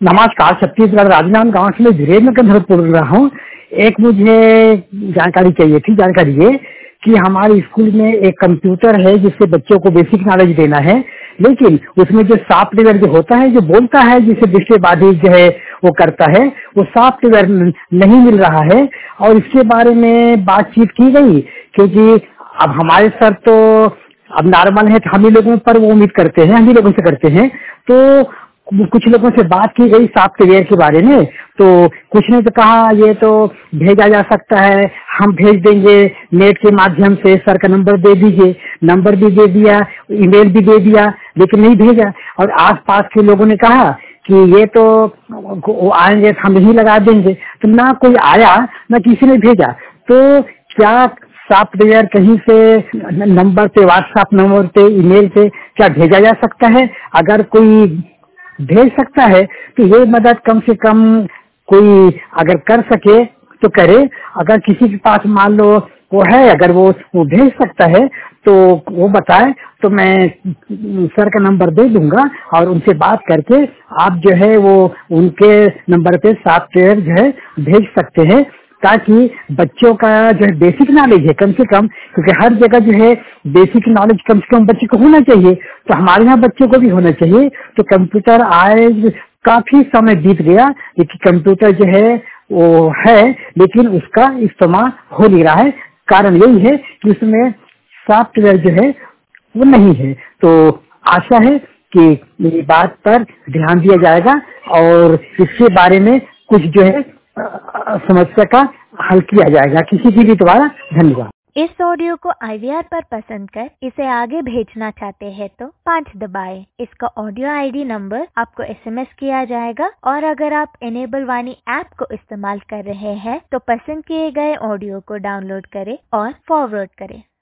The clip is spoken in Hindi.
नमस्कार। छत्तीसगढ़ राजनांदगांव से मैं वीरेंद्र कंधर बोल रहा हूँ। एक मुझे जानकारी चाहिए थी। जानकारी ये कि हमारे स्कूल में एक कंप्यूटर है जिससे बच्चों को बेसिक नॉलेज देना है, लेकिन उसमें जो सॉफ्टवेयर जो होता है, जो बोलता है, जिसे दृष्टिबाधित जो है वो करता है, वो सॉफ्टवेयर नहीं मिल रहा है। और इसके बारे में बातचीत की गई, क्योंकि अब हमारे सर तो अब नॉर्मल है, तो हम ही लोगों पर वो उम्मीद करते हैं, हम ही लोगों से करते हैं। तो कुछ लोगों से बात की गई सॉफ्टवेयर के बारे में, तो कुछ ने तो कहा ये तो भेजा जा सकता है, हम भेज देंगे नेट के माध्यम से, सर का नंबर दे दीजिए। नंबर भी दे दिया, ईमेल भी दे दिया, लेकिन नहीं भेजा। और आसपास के लोगों ने कहा कि ये तो वो आएंगे तो हम यही लगा देंगे, तो ना कोई आया ना किसी ने भेजा। तो क्या सॉफ्टवेयर कहीं से नंबर पे, व्हाट्सएप नंबर पे, ईमेल पे क्या भेजा जा सकता है? अगर कोई भेज सकता है तो ये मदद कम से कम कोई अगर कर सके तो करे। अगर किसी के पास मान लो वो है, अगर वो भेज सकता है तो वो बताए, तो मैं सर का नंबर दे दूंगा और उनसे बात करके आप जो है वो उनके नंबर पे सॉफ्टवेयर जो है भेज सकते हैं, ताकि बच्चों का जो है बेसिक नॉलेज है कम से कम, क्योंकि हर जगह जो है बेसिक नॉलेज कम से कम बच्चे को होना चाहिए, तो हमारे यहाँ बच्चों को भी होना चाहिए। तो कंप्यूटर आए काफी समय बीत गया, लेकिन कंप्यूटर जो है वो है, लेकिन उसका इस्तेमाल हो नहीं रहा है। कारण यही है कि उसमें सॉफ्टवेयर जो है वो नहीं है। तो आशा है कि मेरी बात पर ध्यान दिया जाएगा और इसके बारे में कुछ जो है समस्या का हल किया जाएगा किसी की भी द्वारा। धन्यवाद। इस ऑडियो को IVR पर पसंद कर इसे आगे भेजना चाहते हैं तो 5 दबाएं। इसका ऑडियो ID नंबर आपको SMS किया जाएगा, और अगर आप इनेबल वाणी ऐप को इस्तेमाल कर रहे हैं तो पसंद किए गए ऑडियो को डाउनलोड करें और फॉरवर्ड करें।